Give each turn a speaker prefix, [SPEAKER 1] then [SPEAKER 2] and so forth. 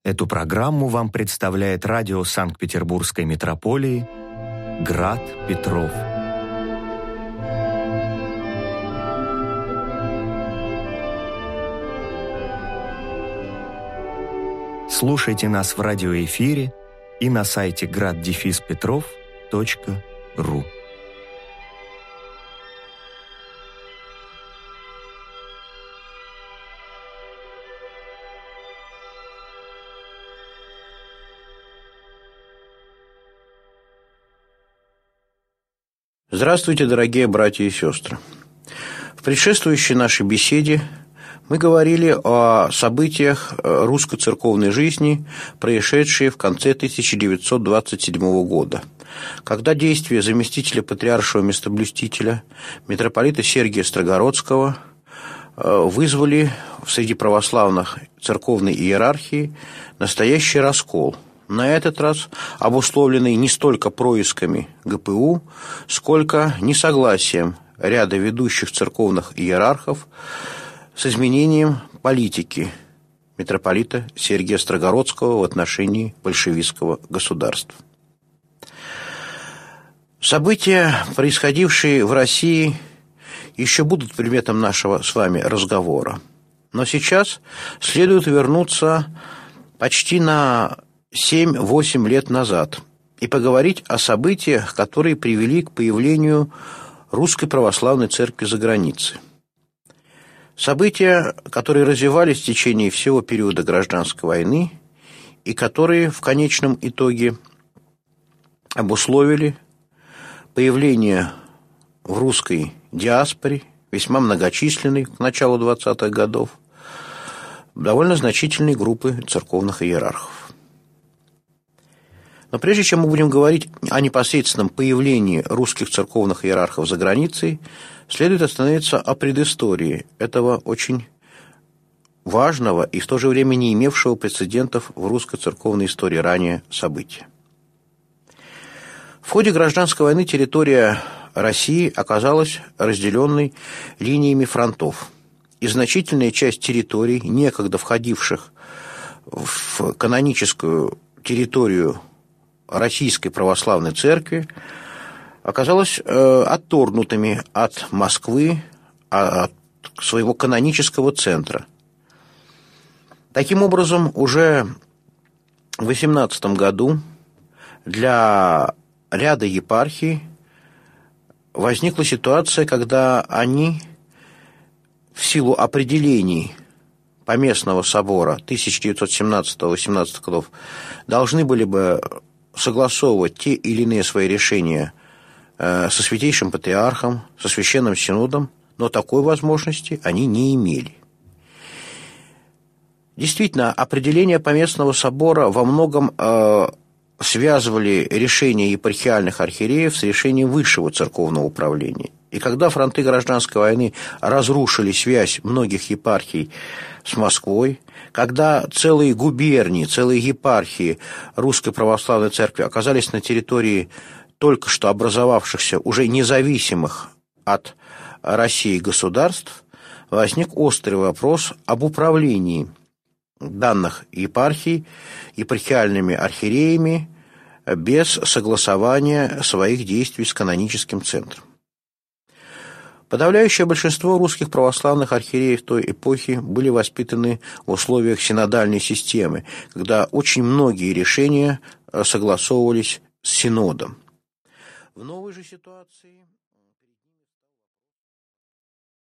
[SPEAKER 1] Эту программу вам представляет радио Санкт-Петербургской митрополии «Град Петров». Слушайте нас в радиоэфире и на сайте grad-petrov.ru.
[SPEAKER 2] Здравствуйте, дорогие братья и сестры! В предшествующей нашей беседе мы говорили о событиях русской церковной жизни, происшедшие в конце 1927 года, когда действия заместителя патриаршего местоблюстителя митрополита Сергия Строгородского вызвали среди православных церковной иерархии настоящий раскол, на этот раз обусловленный не столько происками ГПУ, сколько несогласием ряда ведущих церковных иерархов с изменением политики митрополита Сергия Строгородского в отношении большевистского государства. События, происходившие в России, еще будут предметом нашего с вами разговора. Но сейчас следует вернуться почти на 7-8 лет назад и поговорить о событиях, которые привели к появлению Русской Православной Церкви за границей. События, которые развивались в течение всего периода Гражданской войны и которые в конечном итоге обусловили появление в русской диаспоре, весьма многочисленной к началу 20-х годов, довольно значительной группы церковных иерархов. Но прежде чем мы будем говорить о непосредственном появлении русских церковных иерархов за границей, следует остановиться о предыстории этого очень важного и в то же время не имевшего прецедентов в русской церковной истории ранее события. В ходе Гражданской войны территория России оказалась разделенной линиями фронтов, и значительная часть территорий, некогда входивших в каноническую территорию Российской Православной Церкви, оказалось отторгнутыми от Москвы, от своего канонического центра. Таким образом, уже в 18 году для ряда епархий возникла ситуация, когда они в силу определений Поместного собора 1917-18 годов должны были бы согласовывать те или иные свои решения со Святейшим Патриархом, со Священным Синодом, но такой возможности они не имели. Действительно, определения Поместного собора во многом связывали решения епархиальных архиереев с решением высшего церковного управления. И когда фронты Гражданской войны разрушили связь многих епархий с Москвой, когда целые губернии, целые епархии Русской Православной Церкви оказались на территории только что образовавшихся, уже независимых от России государств, возник острый вопрос об управлении данных епархий епархиальными архиереями без согласования своих действий с каноническим центром. Подавляющее большинство русских православных архиереев той эпохи были воспитаны в условиях синодальной системы, когда очень многие решения согласовывались с синодом. В новой же ситуации